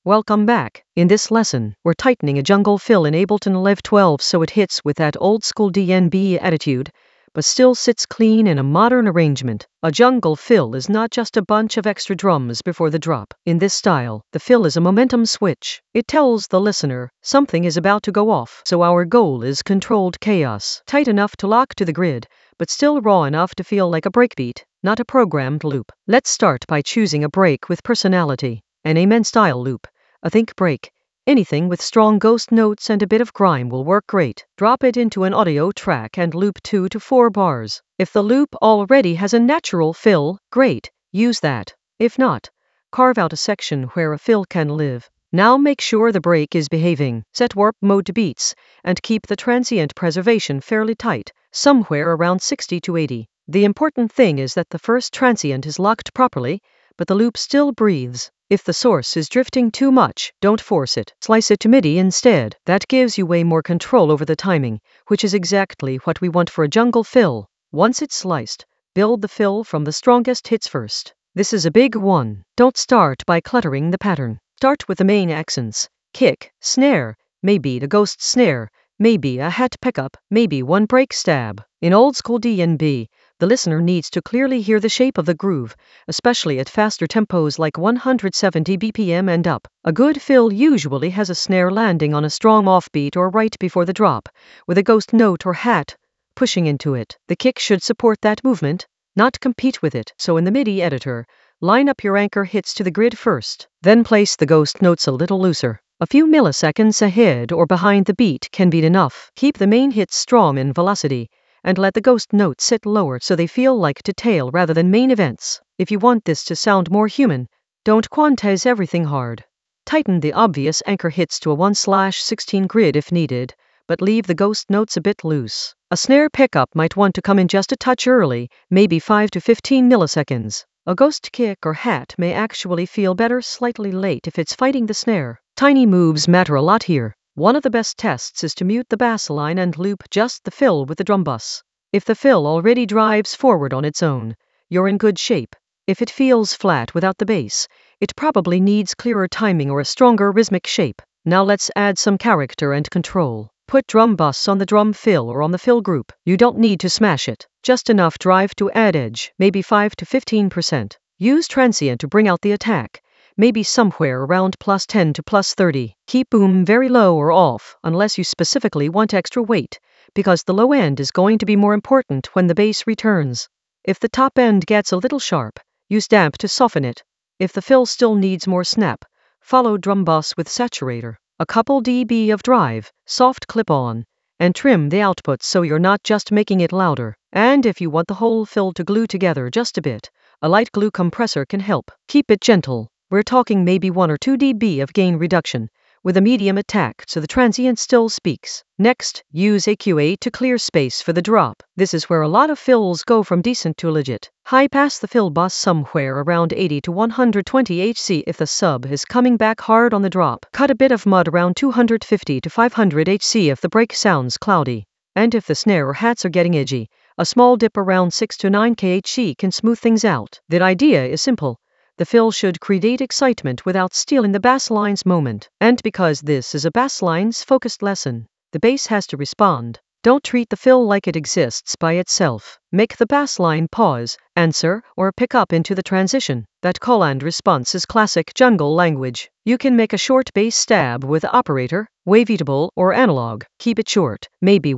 Welcome back. In this lesson, we're tightening a jungle fill in Ableton Live 12 so it hits with that old school DnB attitude, but still sits clean in a modern arrangement. A jungle fill is not just a bunch of extra drums before the drop. In this style, the fill is a momentum switch. It tells the listener something is about to go off, so our goal is controlled chaos, tight enough to lock to the grid, but still raw enough to feel like a breakbeat, not a programmed loop. Let's start by choosing a break with personality. An Amen-style loop, a think break, anything with strong ghost notes and a bit of grime will work great. Drop it into an audio track and loop 2 to 4 bars. If the loop already has a natural fill, great, use that. If not, carve out a section where a fill can live. Now make sure the break is behaving. Set warp mode to beats, and keep the transient preservation fairly tight, somewhere around 60 to 80. The important thing is that the first transient is locked properly, but the loop still breathes. If the source is drifting too much, don't force it. Slice it to MIDI instead. That gives you way more control over the timing, which is exactly what we want for a jungle fill. Once it's sliced, build the fill from the strongest hits first. This is a big one. Don't start by cluttering the pattern. Start with the main accents. Kick, snare, maybe the ghost snare, maybe a hat pickup, maybe one break stab. In old school DnB, the listener needs to clearly hear the shape of the groove, especially at faster tempos like 170 BPM and up. A good fill usually has a snare landing on a strong offbeat or right before the drop, with a ghost note or hat pushing into it. The kick should support that movement, not compete with it. So in the MIDI editor, line up your anchor hits to the grid first, then place the ghost notes a little looser. A few milliseconds ahead or behind the beat can be enough. Keep the main hits strong in velocity, and let the ghost notes sit lower so they feel like detail rather than main events. If you want this to sound more human, don't quantize everything hard. Tighten the obvious anchor hits to a 1/16 grid if needed, but leave the ghost notes a bit loose. A snare pickup might want to come in just a touch early, maybe 5 to 15 milliseconds. A ghost kick or hat may actually feel better slightly late if it's fighting the snare. Tiny moves matter a lot here. One of the best tests is to mute the bass line and loop just the fill with the drum bus. If the fill already drives forward on its own, you're in good shape. If it feels flat without the bass, it probably needs clearer timing or a stronger rhythmic shape. Now let's add some character and control. Put drum bus on the drum fill or on the fill group. You don't need to smash it, just enough drive to add edge, maybe 5 to 15%. Use transient to bring out the attack, maybe somewhere around +10 to +30. Keep boom very low or off, unless you specifically want extra weight, because the low end is going to be more important when the bass returns. If the top end gets a little sharp, use damp to soften it. If the fill still needs more snap, follow drum bus with saturator. A couple dB of drive, soft clip-on, and trim the output so you're not just making it louder. And if you want the whole fill to glue together just a bit, a light glue compressor can help. Keep it gentle. We're talking maybe 1 or 2 dB of gain reduction, with a medium attack so the transient still speaks. Next, use EQ8 to clear space for the drop. This is where a lot of fills go from decent to legit. High pass the fill bus somewhere around 80 to 120 Hz if the sub is coming back hard on the drop. Cut a bit of mud around 250 to 500 Hz if the break sounds cloudy. And if the snare or hats are getting edgy, a small dip around 6 to 9 kHz can smooth things out. The idea is simple. The fill should create excitement without stealing the bass line's moment. And because this is a bass lines focused lesson, the bass has to respond. Don't treat the fill like it exists by itself. Make the bass line pause, answer, or pick up into the transition. That call and response is classic jungle language. You can make a short bass stab with operator, wavetable, or analog. Keep it short, maybe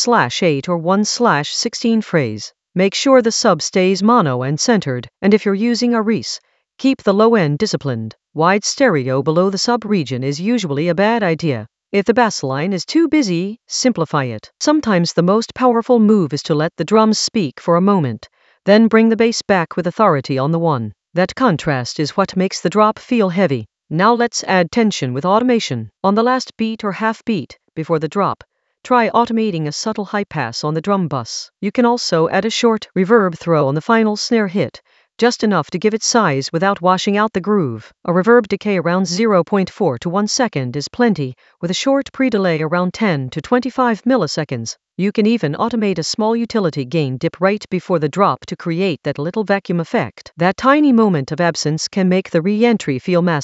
1/8 or 1/16 phrase. Make sure the sub stays mono and centered, and if you're using a Reese, keep the low end disciplined. Wide stereo below the sub region is usually a bad idea. If the bass line is too busy, simplify it. Sometimes the most powerful move is to let the drums speak for a moment, then bring the bass back with authority on the one. That contrast is what makes the drop feel heavy. Now let's add tension with automation. On the last beat or half beat, before the drop, try automating a subtle high pass on the drum bus. You can also add a short reverb throw on the final snare hit, just enough to give it size without washing out the groove. A reverb decay around 0.4 to 1 second is plenty, with a short pre-delay around 10 to 25 milliseconds. You can even automate a small utility gain dip right before the drop to create that little vacuum effect. That tiny moment of absence can make the re-entry feel massive.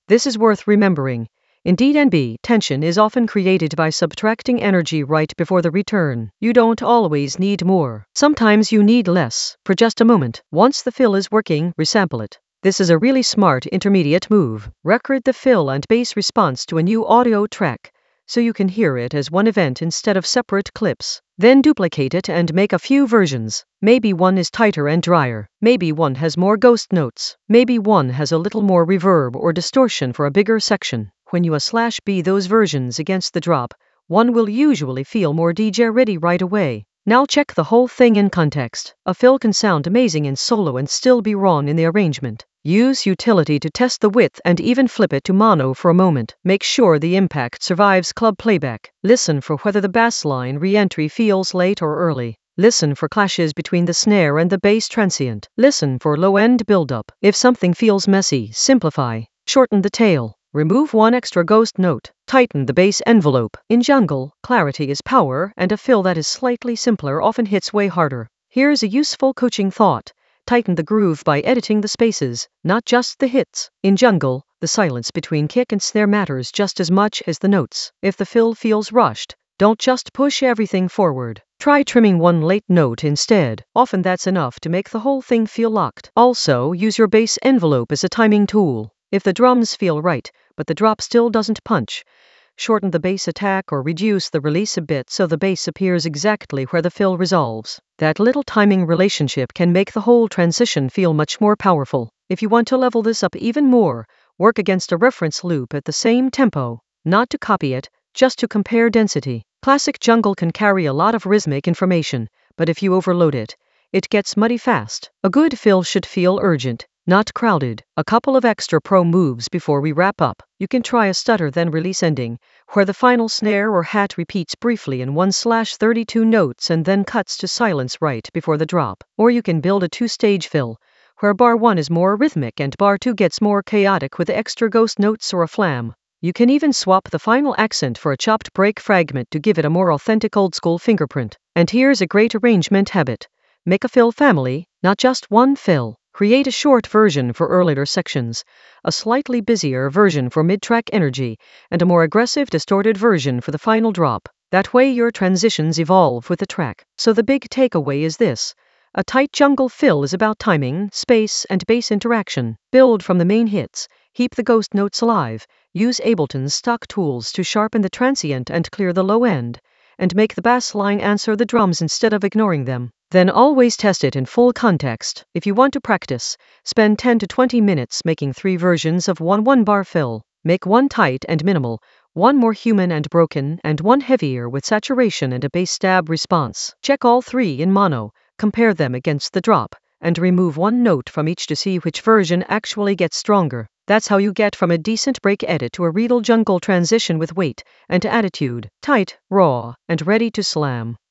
This is worth remembering. In DNB, tension is often created by subtracting energy right before the return. You don't always need more. Sometimes you need less, for just a moment. Once the fill is working, resample it. This is a really smart intermediate move. Record the fill and bass response to a new audio track, so you can hear it as one event instead of separate clips. Then duplicate it and make a few versions. Maybe one is tighter and drier. Maybe one has more ghost notes. Maybe one has a little more reverb or distortion for a bigger section. When you /B those versions against the drop, one will usually feel more DJ ready right away. Now check the whole thing in context. A fill can sound amazing in solo and still be wrong in the arrangement. Use utility to test the width and even flip it to mono for a moment. Make sure the impact survives club playback. Listen for whether the bass line re-entry feels late or early. Listen for clashes between the snare and the bass transient. Listen for low-end build-up. If something feels messy, simplify. Shorten the tail. Remove one extra ghost note. Tighten the bass envelope. In jungle, clarity is power, and a fill that is slightly simpler often hits way harder. Here's a useful coaching thought. Tighten the groove by editing the spaces, not just the hits. In jungle, the silence between kick and snare matters just as much as the notes. If the fill feels rushed, don't just push everything forward. Try trimming one late note instead. Often that's enough to make the whole thing feel locked. Also, use your bass envelope as a timing tool. If the drums feel right, but the drop still doesn't punch, shorten the bass attack or reduce the release a bit so the bass appears exactly where the fill resolves. That little timing relationship can make the whole transition feel much more powerful. If you want to level this up even more, work against a reference loop at the same tempo, not to copy it, just to compare density. Classic jungle can carry a lot of rhythmic information, but if you overload it, it gets muddy fast. A good fill should feel urgent, not crowded. A couple of extra pro moves before we wrap up. You can try a stutter then release ending, where the final snare or hat repeats briefly in 1/32 notes and then cuts to silence right before the drop. Or you can build a two-stage fill, where bar 1 is more rhythmic and bar 2 gets more chaotic with extra ghost notes or a flam. You can even swap the final accent for a chopped break fragment to give it a more authentic old-school fingerprint. And here's a great arrangement habit. Make a fill family, not just one fill. Create a short version for earlier sections, a slightly busier version for mid-track energy, and a more aggressive distorted version for the final drop. That way your transitions evolve with the track. So the big takeaway is this. A tight jungle fill is about timing, space, and bass interaction. Build from the main hits, keep the ghost notes alive, use Ableton's stock tools to sharpen the transient and clear the low end, and make the bass line answer the drums instead of ignoring them. Then always test it in full context. If you want to practice, spend 10 to 20 minutes making 3 versions of one 1-bar fill. Make one tight and minimal, one more human and broken, and one heavier with saturation and a bass stab response. Check all 3 in mono, compare them against the drop, and remove one note from each to see which version actually gets stronger. That's how you get from a decent break edit to a real jungle transition with weight and attitude, tight, raw, and ready to slam.